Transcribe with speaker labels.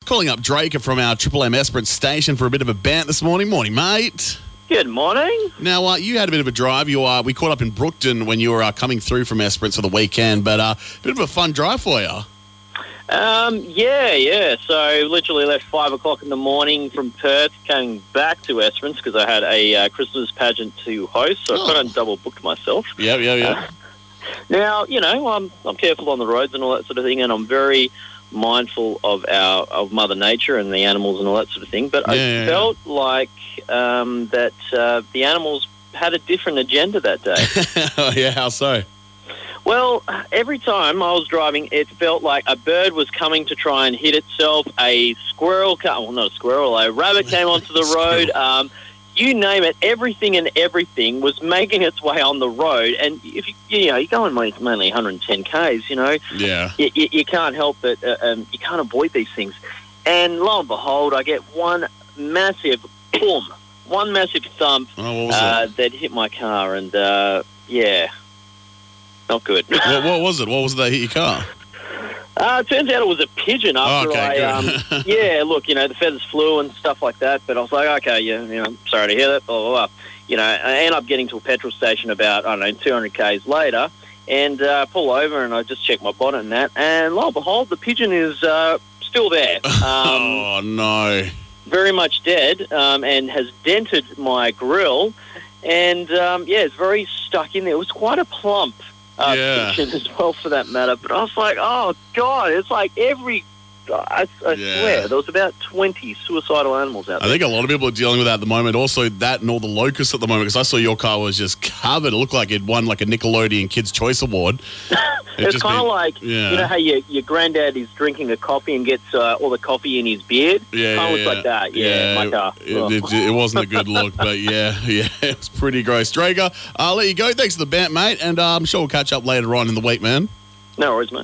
Speaker 1: calling up Draker from our Triple M Esperance station for a bit of a bant this morning. Morning, mate.
Speaker 2: Good morning.
Speaker 1: Now, you had a bit of a drive. We caught up in Brookton when you were coming through from Esperance for the weekend, but a bit of a fun drive for you.
Speaker 2: Yeah. So literally left 5 o'clock in the morning from Perth, came back to Esperance because I had a Christmas pageant to host, so I kind of double booked myself.
Speaker 1: Yeah.
Speaker 2: Now, I'm careful on the roads and all that sort of thing, and I'm very mindful of Mother Nature and the animals and all that sort of thing. But I felt like that the animals had a different agenda that day.
Speaker 1: Yeah, how so?
Speaker 2: Well, every time I was driving, it felt like a bird was coming to try and hit itself. A rabbit came onto the road. You name it, everything was making its way on the road. And if you're going mainly 110 Ks, you can't help but you can't avoid these things. And lo and behold, I get one massive thump that hit my car, and not good.
Speaker 1: What was it? What was it that hit your car?
Speaker 2: It turns out it was a pigeon after the feathers flew and stuff like that. But I was like, okay, I'm sorry to hear that, blah, blah, blah. I end up getting to a petrol station about, 200 Ks later, and pull over, and I just check my bonnet and that, and lo and behold, the pigeon is still there.
Speaker 1: Oh, no.
Speaker 2: Very much dead, and has dented my grill, and, it's very stuck in there. It was quite a plump pigeon as well, for that matter. But I was like, oh, God, it's like I swear, there was about 20 suicidal animals out there.
Speaker 1: I think a lot of people are dealing with that at the moment. Also, that and all the locusts at the moment, because I saw your car was just covered. It looked like it won like a Nickelodeon Kids' Choice Award.
Speaker 2: It's kind of like, you know how your granddad is drinking a coffee and gets all the coffee in his beard? Kind of looks like that, my car.
Speaker 1: It wasn't a good look, but it was pretty gross. Draker, I'll let you go. Thanks for the bant, mate, and I'm sure we'll catch up later on in the week, man.
Speaker 2: No worries, mate.